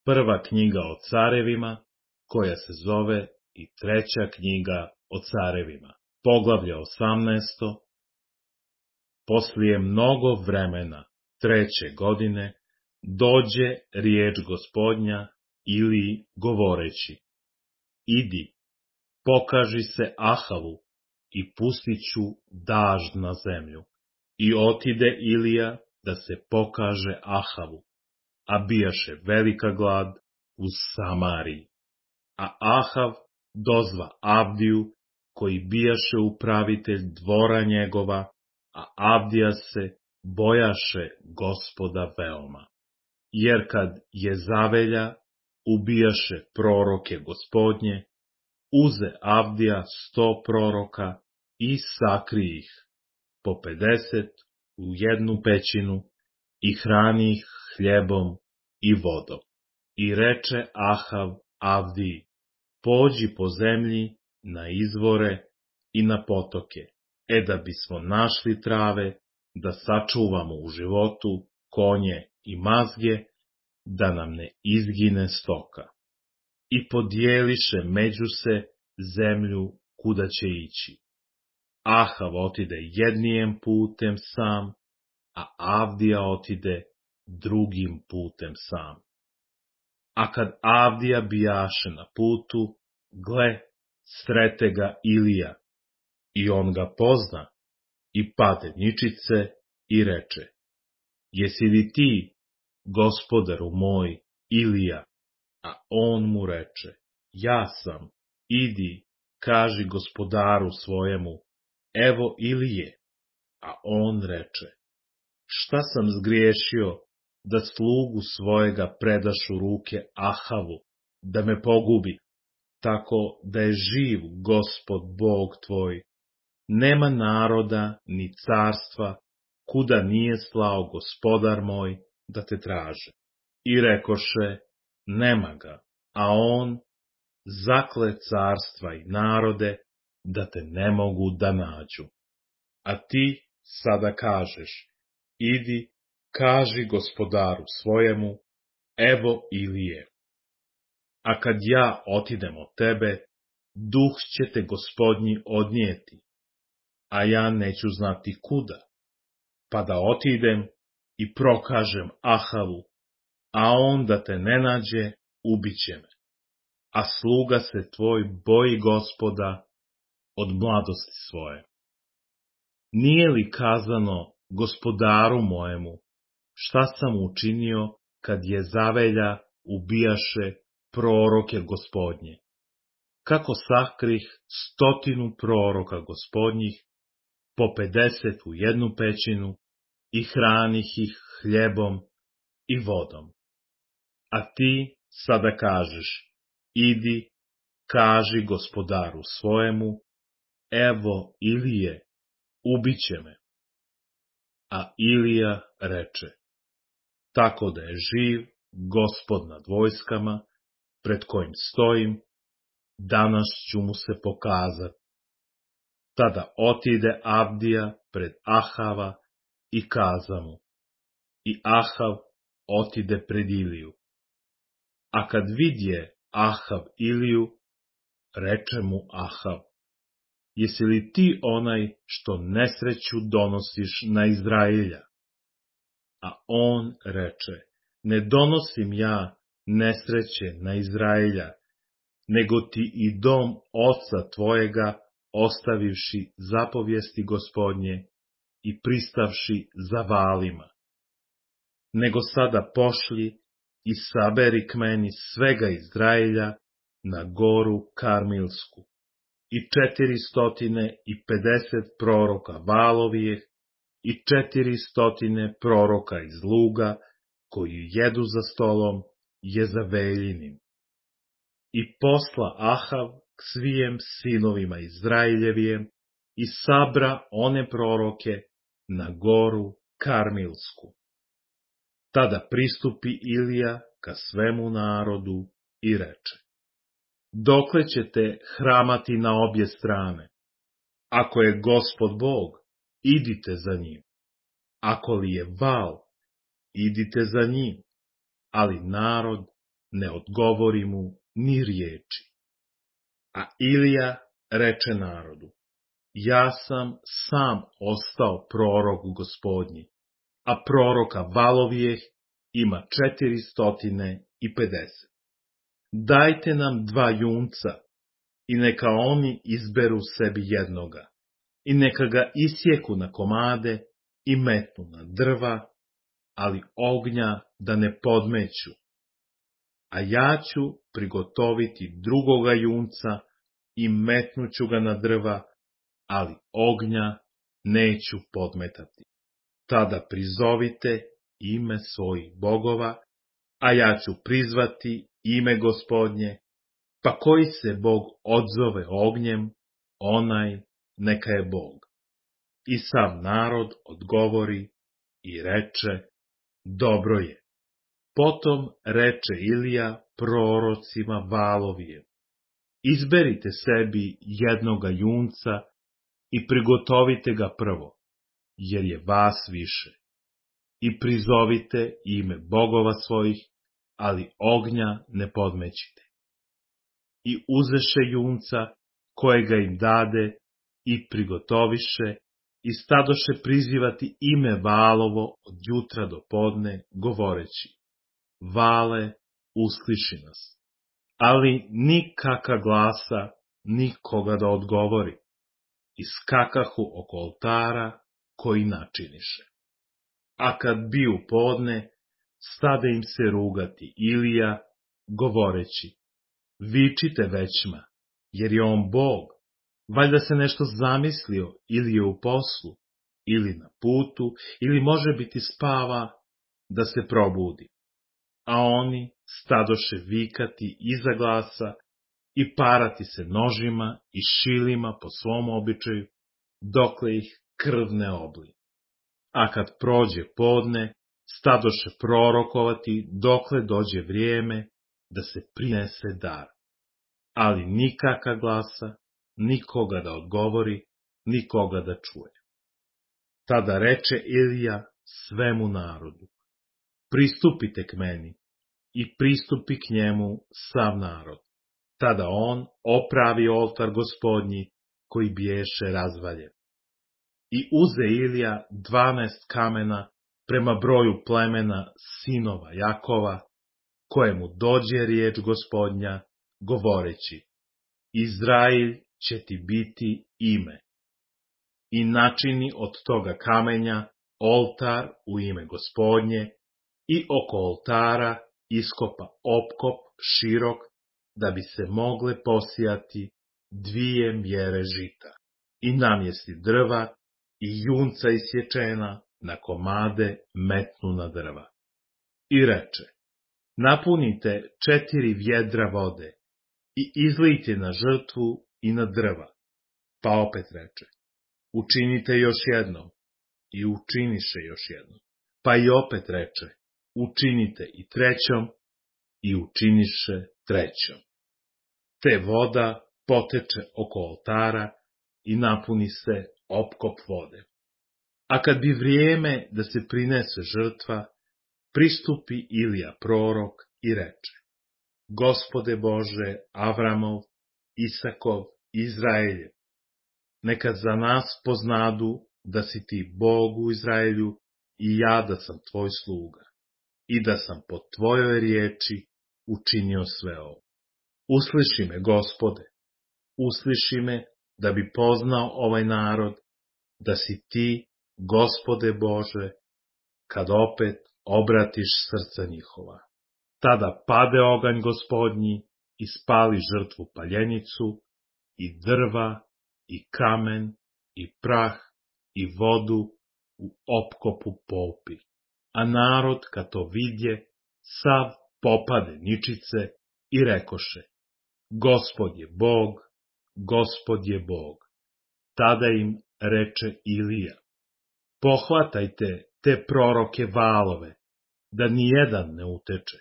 prva knjiga o carevima, koja se zove i treća knjiga o carevima. Poglavlje 18. Poslije mnogo vremena, 3. godine, dođe riječ Gospodnja Iliji govoreći: Idi, pokaži se Ahavu i pustit ću dažd na zemlju. I otide Ilija da se pokaže Ahavu, a bijaše velika glad u Samariji. A Ahav dozva Avdiju, koji bijaše upravitelj dvora njegova, a Avdija se bojaše Gospoda veoma. Jer kad Jezavelja ubijaše proroke Gospodnje, uze Avdija 100 proroka i sakri ih, po 50 u jednu pećinu, i hrani ih hljebom i vodom. I reče Ahav Avdiji: Pođi po zemlji na izvore i na potoke, da bismo našli trave, da sačuvamo u životu konje i mazge, da nam ne izgine stoka. I podijeliše među se zemlju kuda će ići. Ahav otide jednijem putem sam, a Avdija otide drugim putem sam. A kad Avdija bijaše na putu, gle, srete ga Ilija, i on ga pozna, i pade ničice i reče: Jesi li ti, gospodaru moj, Ilija? A on mu reče: Ja sam, idi, kaži gospodaru svojemu: Evo Ilije. A on reče: Šta sam zgriješio, da slugu svojega predaš u ruke Ahavu, da me pogubi, tako da je živ Gospod Bog tvoj, nema naroda ni carstva, kuda nije slao gospodar moj da te traže. I rekoše: Nema ga, a on zakle carstva i narode, da te ne mogu da nađu. A ti sada kažeš: Idi, kaži gospodaru svojemu: Evo Ilije. A kad ja otidem od tebe, duh će te Gospodnji odnijeti, a ja neću znati kuda, pa da otidem i prokažem Ahavu, a on da te ne nađe, ubiće me. A sluga se tvoj boji Gospoda od mladosti svoje. Nije li kazano gospodaru mojemu, šta sam učinio kad Jezavelja ubijaše proroke Gospodnje? Kako sakrih 100 proroka Gospodnjih, po 50 u jednu pećinu, i hranih ih hljebom i vodom. A ti sada kažeš: Idi, kaži gospodaru svojemu: Evo Ilije, ubiće me. A Ilija reče: Tako da je živ Gospod nad vojskama, pred kojim stojim, danas ću mu se pokazati. Tada otide Avdija pred Ahava i kaza mu. I Ahav otide pred Iliju. A kad vidje Ahav Iliju, reče mu Ahav: Jesi li ti onaj što nesreću donosiš na Izraelja? A on reče: Ne donosim ja nesreće na Izraelja, nego ti i dom oca tvojega, ostavivši zapovijesti Gospodnje i pristavši za Valima. Nego sada pošli i saberi k meni svega Izraelja na goru Karmilsku, i 450 proroka Valovijeh, i 400 proroka iz luga, koji jedu za stolom Jezaveljinim. I posla Ahav k svijem sinovima Izraeljevijem i sabra one proroke na goru Karmilsku. Tada pristupi Ilija ka svemu narodu i reče: Dokle ćete hramati na obje strane? Ako je Gospod Bog, idite za njim. Ako li je Val, idite za njim. Ali narod ne odgovori mu ni riječi. A Ilija reče narodu: ja sam sam ostao prorok Gospodnji, a proroka Valovijeh ima 450. Dajte nam 2 junca i neka oni izberu sebi jednoga i neka ga isjeku na komade i metnu na drva, ali ognja da ne podmeću. A ja ću prigotoviti drugoga junca i metnuću ga na drva, ali ognja neću podmetati. Tada prizovite ime svojih bogova, a ja ću prizvati ime Gospodnje, pa koji se Bog odzove ognjem, onaj neka je Bog. I sav narod odgovori i reče: dobro je. Potom reče Ilija prorocima Valovijem: izberite sebi jednoga junca i prigotovite ga prvo, jer je vas više. I prizovite ime bogova svojih, ali ognja ne podmećite. I uzeše junca, kojega im dade, i prigotoviše, i stadoše prizivati ime Valovo od jutra do podne, govoreći: Vale, usliši nas. Ali nikaka glasa, nikoga da odgovori. I skakahu oko oltara koji načiniše. A kad bi u podne, stade im se rugati Ilija, govoreći: vičite većma, jer je on Bog, valjda se nešto zamislio, ili je u poslu, ili na putu, ili može biti spava, da se probudi. A oni stadoše vikati iza glasa i parati se nožima i šilima po svom običaju, dokle ih krv ne obli. A kad prođe podne, stadoše prorokovati dokle dođe vrijeme da se prinese dar. Ali nikaka glasa, nikoga da odgovori, nikoga da čuje. Tada reče Ilija svemu narodu: pristupite k meni, i pristupi k njemu sav narod. Tada on opravi oltar Gospodnji, koji biješe razvaljen. I uze Ilija 12 kamena prema broju plemena sinova Jakova, kojemu dođe riječ Gospodnja, govoreći: Izrail će ti biti ime. I načini od toga kamenja oltar u ime Gospodnje i oko oltara iskopa opkop širok, da bi se mogle posijati 2 mjere žita. I namjesti drva i junca isječena na komade metnu na drva. I reče: napunite 4 vjedra vode i izlijte na žrtvu i na drva. Pa opet reče: učinite još jednom. I učiniše još jednom. Pa i opet reče: učinite i trećom. I učiniše trećom. Te voda poteče oko oltara i napuni se opkop vode. A kad bi vrijeme da se prinese žrtva, pristupi Ilija prorok i reče: Gospode Bože Avramov, Isakov, Izraeljev, neka za nas poznadu da si ti Bog u Izraelju i ja da sam tvoj sluga i da sam po tvojoj riječi učinio sve ovo. Usliši me, Gospode, usliši me, da bi poznao ovaj narod, da si ti, Gospode Bože, kad opet obratiš srca njihova. Tada pade oganj Gospodnji i spali žrtvu paljenicu, i drva, i kamen, i prah, i vodu u opkopu popi. A narod, kad to vidje, sav popade ničice i rekoše: Gospod je Bog, Gospod je Bog. Tada im reče Ilija: pohvatajte te proroke Valove, da nijedan ne uteče.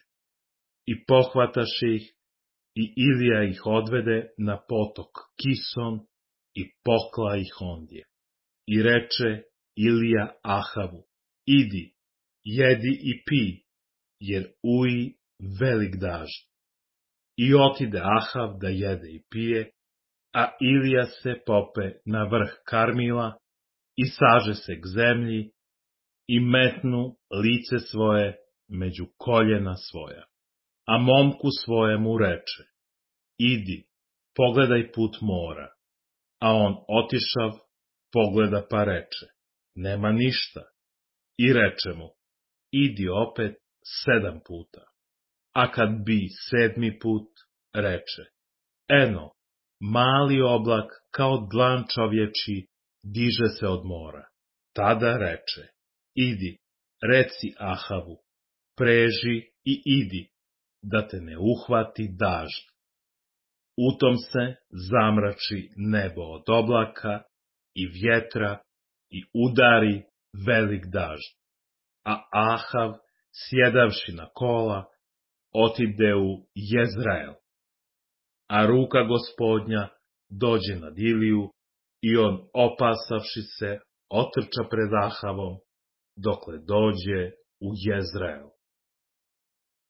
I pohvataše ih, i Ilija ih odvede na potok Kison i pokla ih ondje. I reče Ilija Ahavu: idi, jedi i pi, jer ujji velik dažd. I otide Ahav da jede i pije, a Ilija se pope na vrh Karmila i saže se k zemlji i metnu lice svoje među koljena svoja. A momku svojemu reče, idi, pogledaj put mora. A on otišav, pogleda pa reče, nema ništa. I reče mu, idi opet 7 puta. A kad bi 7. put, reče, eno, mali oblak kao dlan čovječi diže se od mora. Tada reče, idi, reci Ahavu, preži i idi, da te ne uhvati dažd. Utom se zamrači nebo od oblaka i vjetra i udari velik dažd. A Ahav, sjedavši na kola, otide u Jezrael. A ruka Gospodnja dođe nad Iliju i on, opasavši se, otrča pred Ahavom, dokle dođe u Jezrael.